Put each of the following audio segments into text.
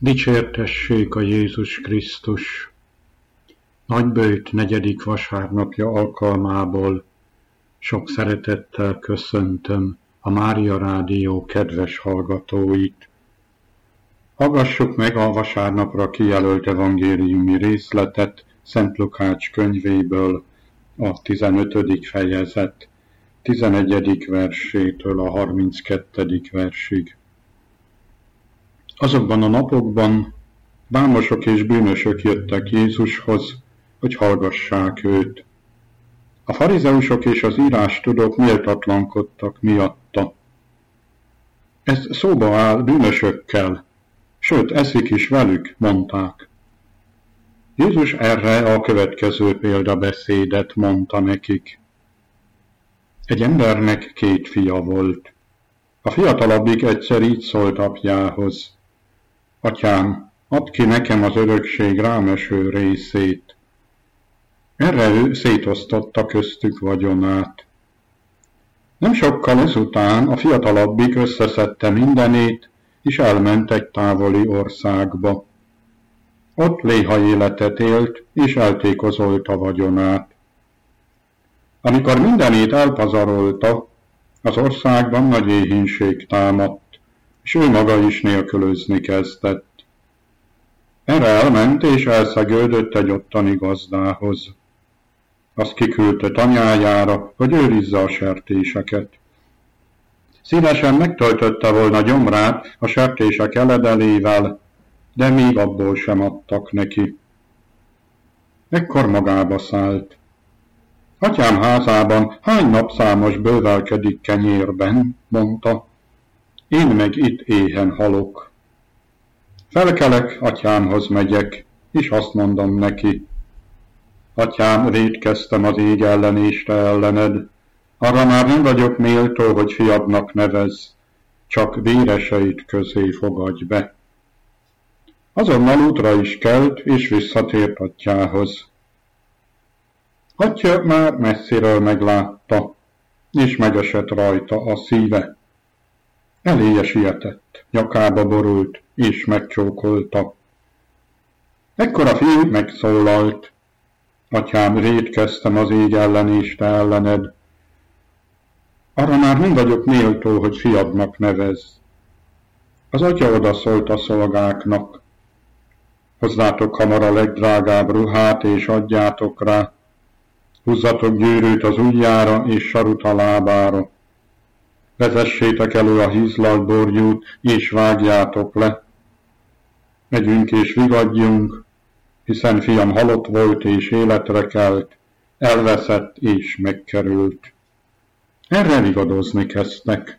Dicsértessék a Jézus Krisztus! Nagyböjt 4. vasárnapja alkalmából sok szeretettel köszöntöm a Mária Rádió kedves hallgatóit. Hallgassuk meg a vasárnapra kijelölt evangéliumi részletet Szent Lukács könyvéből, a 15. fejezet 11. versétől a 32. versig. Azokban a napokban vámosok és bűnösök jöttek Jézushoz, hogy hallgassák őt. A farizeusok és az írástudók méltatlankodtak miatta. Ez szóba áll bűnösökkel, sőt, eszik is velük, mondták. Jézus erre a következő példabeszédet mondta nekik. Egy embernek 2 fia volt. A fiatalabbik egyszer így szólt apjához. Atyám, add ki nekem az örökség rámeső részét. Erre ő szétosztotta köztük vagyonát. Nem sokkal ezután a fiatalabbik összeszedte mindenét, és elment egy távoli országba. Ott léha életet élt, és eltékozolta vagyonát. Amikor mindenét elpazarolta, az országban nagy éhínség támadt, és ő maga is nélkülözni kezdett. Erre elment, és elszegődött egy ottani gazdához. Azt kiküldte tanyájára, hogy őrizze a sertéseket. Szívesen megtöltötte volna gyomrát a sertések eledelével, de még abból sem adtak neki. Ekkor magába szállt. Atyám házában hány napszámos bővelkedik kenyérben, mondta. Én meg itt éhen halok. Felkelek, atyámhoz megyek, és azt mondom neki. Atyám, vétkeztem az ég ellen és te ellened. Arra már nem vagyok méltó, hogy fiadnak nevezz, csak véreseid közé fogadj be. Azonnal útra is kelt, és visszatért atyához. Atya már messziről meglátta, és megesett rajta a szíve. Eléje sietett, nyakába borult, és megcsókolta. Ekkor a fiú megszólalt. Atyám, vétkeztem az ég ellen és te ellened. Arra már nem vagyok méltó, hogy fiadnak nevezz. Az atya odaszólt a szolgáknak. Hozzátok hamar a legdrágább ruhát, és adjátok rá. Húzzatok gyűrűt az ujjára, és sarut a lábára. Vezessétek elő a hízlalt borgyút, és vágjátok le. Megyünk és vigadjunk, hiszen fiam halott volt és életre kelt, elveszett és megkerült. Erre vigadozni kezdtek.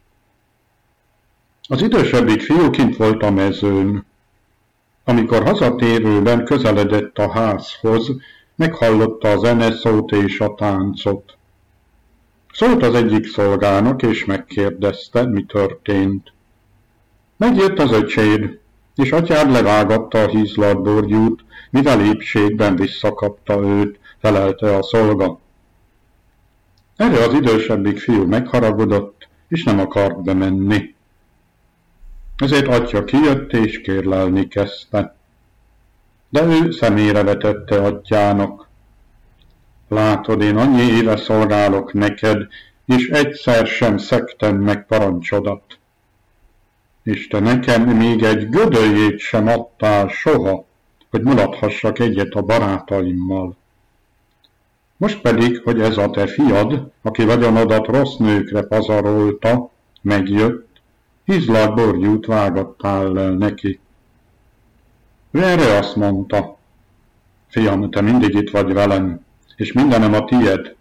Az idősebbik fiú kint volt a mezőn. Amikor hazatérőben közeledett a házhoz, meghallotta a zeneszót és a táncot. Szólt az egyik szolgának, és megkérdezte, mi történt. Megjött az öcséd, és atyád levágatta a hízlalt borgyút, mivel épségben visszakapta őt, felelte a szolga. Erre az idősebbik fiú megharagudott, és nem akart bemenni. Ezért atya kijött, és kérlelni kezdte. De ő szemére vetette atyának. Látod, én annyi éve szolgálok neked, és egyszer sem szegtem meg parancsodat. És te nekem még egy gödöljét sem adtál soha, hogy mulathassak egyet a barátaimmal. Most pedig, hogy ez a te fiad, aki vagyonodat rossz nőkre pazarolta, megjött, hízlalt borgyút vágattál el neki. Ő erre azt mondta, fiam, te mindig itt vagy velem, és mindenem a tied.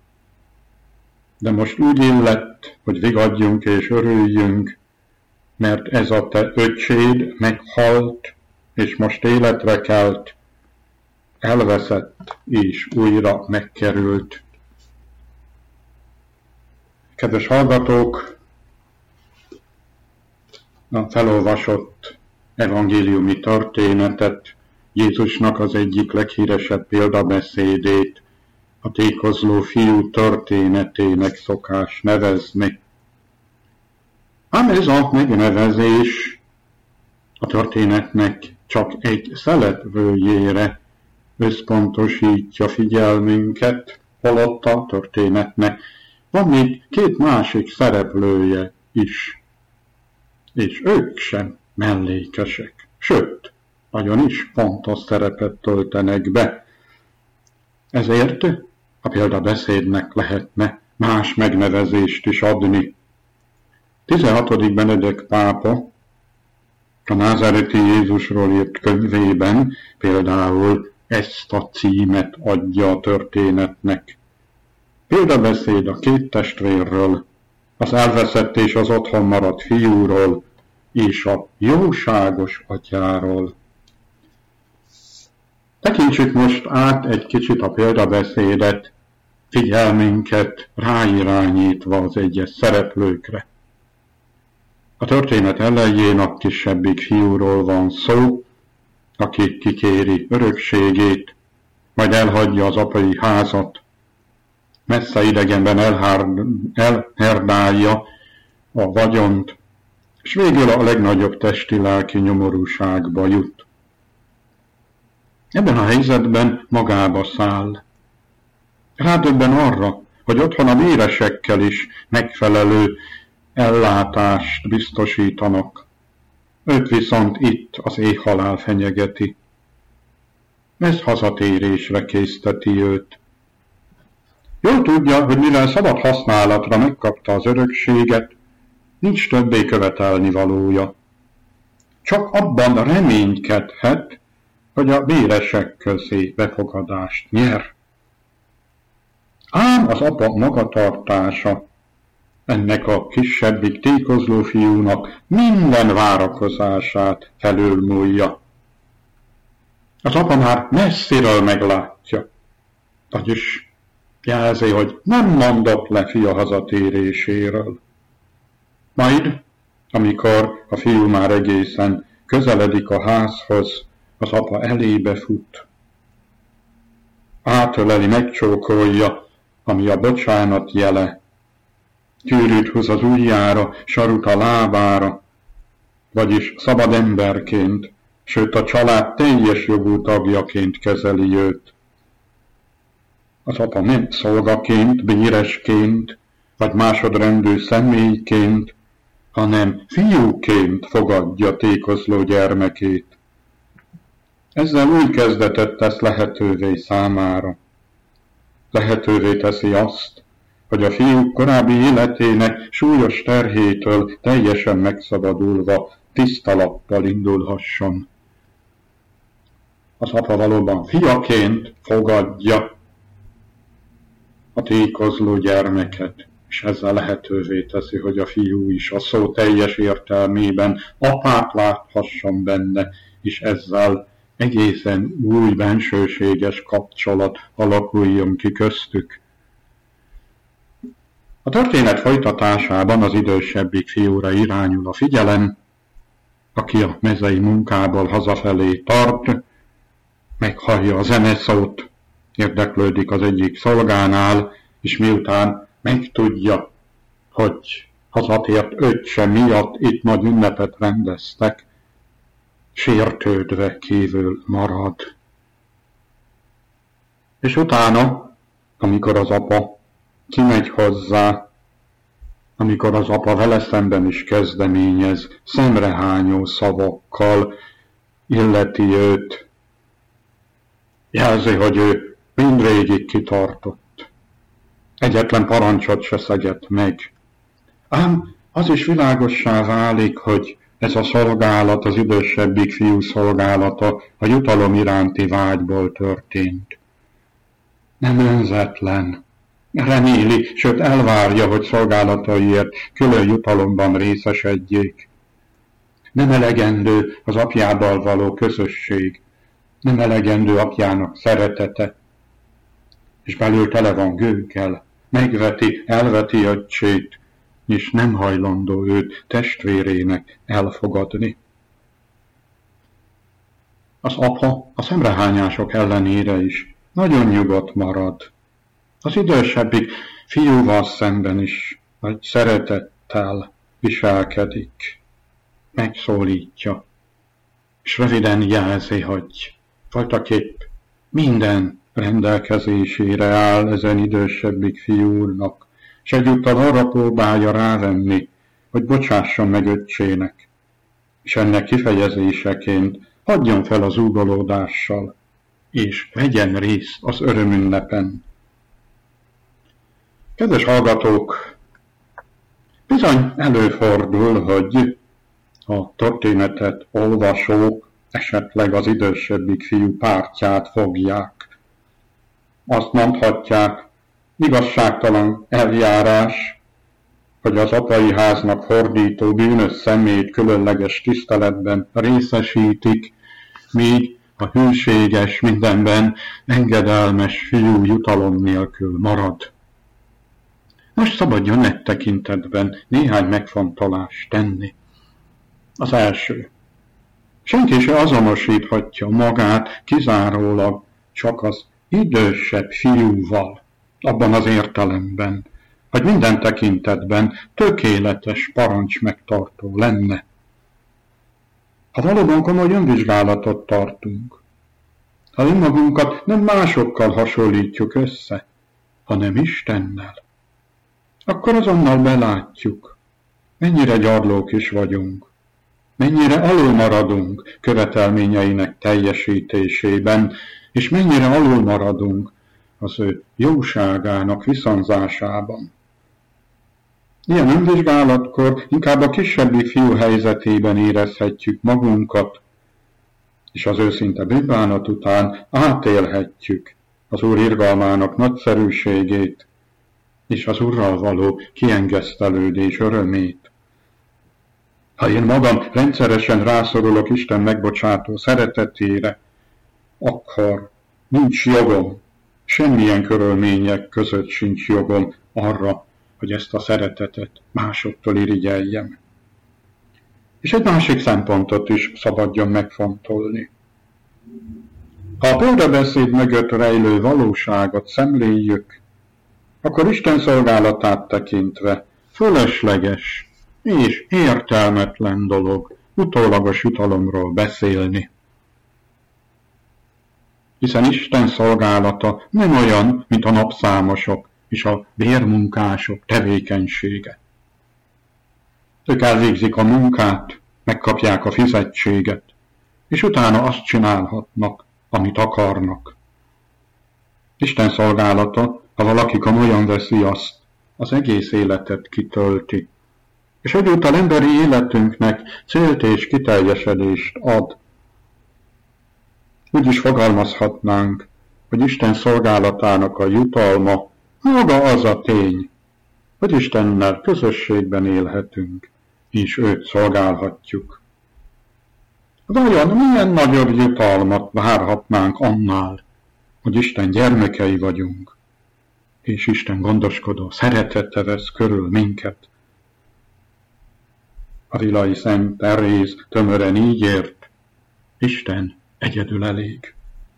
De most úgy illett, hogy vigadjunk és örüljünk, mert ez a te öcséd meghalt, és most életre kelt, elveszett és újra megkerült. Kedves hallgatók, a felolvasott evangéliumi történetet, Jézusnak az egyik leghíresebb példabeszédét, a tékozló fiú történetének szokás nevezni. Ám ez a megnevezés a történetnek csak egy szereplőjére összpontosítja figyelmünket, holott a történetnek van még két másik szereplője is, és ők sem mellékesek, sőt, nagyon is fontos szerepet töltenek be. Ezért a példabeszédnek lehetne más megnevezést is adni. 16. Benedek pápa a názáreti Jézusról írt könyvében például ezt a címet adja a történetnek. Példabeszéd a két testvérről, az elveszett és az otthon maradt fiúról, és a jóságos atyáról. Tekintsük most át egy kicsit a példabeszédet, figyelmünket ráirányítva az egyes szereplőkre. A történet elején a kisebbik fiúról van szó, aki kikéri örökségét, majd elhagyja az apai házat, messze idegenben elherdálja a vagyont, és végül a legnagyobb testi-lelki nyomorúságba jut. Ebben a helyzetben magába száll. Rádöbben arra, hogy otthon a béresekkel is megfelelő ellátást biztosítanak. Őt viszont itt az éhhalál fenyegeti. Ez hazatérésre készteti őt. Jól tudja, hogy mivel szabad használatra megkapta az örökséget, nincs többé követelni valója. Csak abban reménykedhet, hogy a béresek közé befogadást nyer. Ám az apa magatartása ennek a kisebbik tékozló fiúnak minden várakozását felülmúlja. Az apa már messziről meglátja, vagyis jelzi, hogy nem mondott le fia hazatéréséről. Majd, amikor a fiú már egészen közeledik a házhoz, az apa elébe fut. Átöleli, megcsókolja, ami a bocsánat jele. Gyűrűt húz az ujjára, sarut a lábára, vagyis szabad emberként, sőt a család teljes jogú tagjaként kezeli őt. Az apa nem szolgaként, béresként, vagy másodrendű személyként, hanem fiúként fogadja tékozló gyermekét. Ezzel új kezdetet tesz lehetővé számára. Lehetővé teszi azt, hogy a fiú korábbi életének súlyos terhétől teljesen megszabadulva tiszta lappal indulhasson. Az apa valóban fiaként fogadja a tékozló gyermeket, és ezzel lehetővé teszi, hogy a fiú is a szó teljes értelmében apát láthasson benne, és ezzel egészen új bensőséges kapcsolat alakuljon ki köztük. A történet folytatásában az idősebbik fiúra irányul a figyelem, aki a mezei munkából hazafelé tart, meghallja a zeneszót, érdeklődik az egyik szolgánál, és miután megtudja, hogy hazatért öccse miatt itt nagy ünnepet rendeztek, sértődve kívül marad. És utána, amikor az apa kimegy hozzá, amikor az apa vele szemben is kezdeményez, szemrehányó szavakkal illeti őt, jelzi, hogy ő mindvégig kitartott. Egyetlen parancsot se szegett meg. Ám az is világossá válik, hogy ez a szolgálat, az idősebbik fiú szolgálata a jutalom iránti vágyból történt. Nem önzetlen. Reméli, sőt elvárja, hogy szolgálataiért külön jutalomban részesedjék. Nem elegendő az apjával való közösség, nem elegendő apjának szeretete, és belül tele van gőggel, megveti, elveti öccsét, és nem hajlandó őt testvérének elfogadni. Az apa a szemrehányások ellenére is nagyon nyugodt marad. Az idősebbik fiúval szemben is nagy szeretettel viselkedik, megszólítja. és röviden jelzi, hogy voltaképp minden rendelkezésére áll ezen idősebbik fiúnak, és egyúttal arra próbálja rávenni, hogy bocsásson meg öccsének, és ennek kifejezéseként hagyjon fel az ugolódással, és vegyen részt az örömünnepen. Kedves hallgatók, bizony előfordul, hogy a történetet olvasók esetleg az idősebbik fiú pártját fogják. Azt mondhatják, igazságtalan eljárás, hogy az apai háznak hordító bűnös személyt különleges tiszteletben részesítik, míg a hűséges, mindenben engedelmes fiú jutalom nélkül marad. Most szabadjon e tekintetben néhány megfontolást tenni. Az első. Senki se azonosíthatja magát kizárólag csak az idősebb fiúval, abban az értelemben, hogy minden tekintetben tökéletes parancs megtartó lenne. Ha valóban komoly önvizsgálatot tartunk, ha önmagunkat nem másokkal hasonlítjuk össze, hanem Istennel, akkor azonnal belátjuk, mennyire gyarlók is vagyunk, mennyire alulmaradunk követelményeinek teljesítésében, és mennyire alulmaradunk az ő jóságának viszonzásában. Ilyen önvizsgálatkor inkább a kisebbik fiú helyzetében érezhetjük magunkat, és az őszinte bűnbánat után átélhetjük az Úr irgalmának nagyszerűségét, és az Urral való kiengesztelődés örömét. Ha én magam rendszeresen rászorulok Isten megbocsátó szeretetére, akkor nincs jogom, semmilyen körülmények között sincs jogom arra, hogy ezt a szeretetet másoktól irigyeljem. És egy másik szempontot is szabadjon megfontolni. Ha a példabeszéd mögött rejlő valóságot szemléljük, akkor Isten szolgálatát tekintve fölösleges és értelmetlen dolog utólagos jutalomról beszélni. Hiszen Isten szolgálata nem olyan, mint a napszámosok és a bérmunkások tevékenysége. Ők elvégzik a munkát, megkapják a fizetséget, és utána azt csinálhatnak, amit akarnak. Isten szolgálata, ha valaki komolyan veszi azt, az egész életet kitölti, és egyúttal emberi életünknek célt és kiteljesedést ad. Úgy is fogalmazhatnánk, hogy Isten szolgálatának a jutalma maga az a tény, hogy Istennel közösségben élhetünk, és őt szolgálhatjuk. Vajon milyen nagyobb jutalmat várhatnánk annál, hogy Isten gyermekei vagyunk, és Isten gondoskodó szeretete vesz körül minket? A Vilai Szent Teréz tömören így ért, Isten egyedül elég.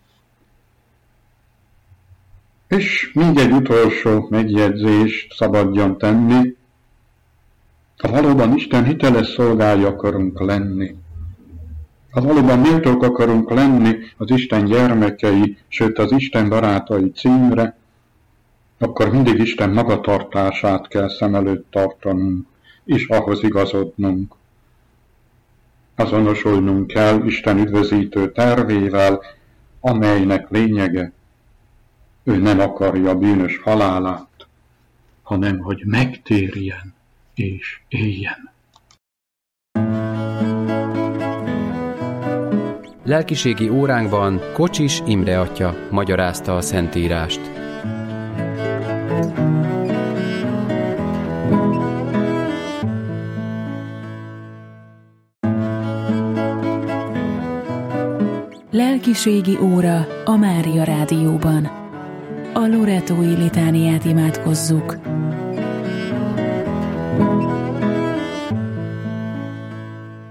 És még egy utolsó megjegyzést szabadjon tenni, ha valóban Isten hiteles szolgái akarunk lenni, ha valóban méltók akarunk lenni az Isten gyermekei, sőt az Isten barátai címre, akkor mindig Isten magatartását kell szem előtt tartanunk, és ahhoz igazodnunk. Azonosulnunk kell Isten üdvözítő tervével, amelynek lényege, ő nem akarja bűnös halálát, hanem hogy megtérjen és éljen. Lelkiségi óránkban Kocsis Imre atya magyarázta a Szentírást. Lelkiségi óra a Mária Rádióban. A Loretói litániát imádkozzuk.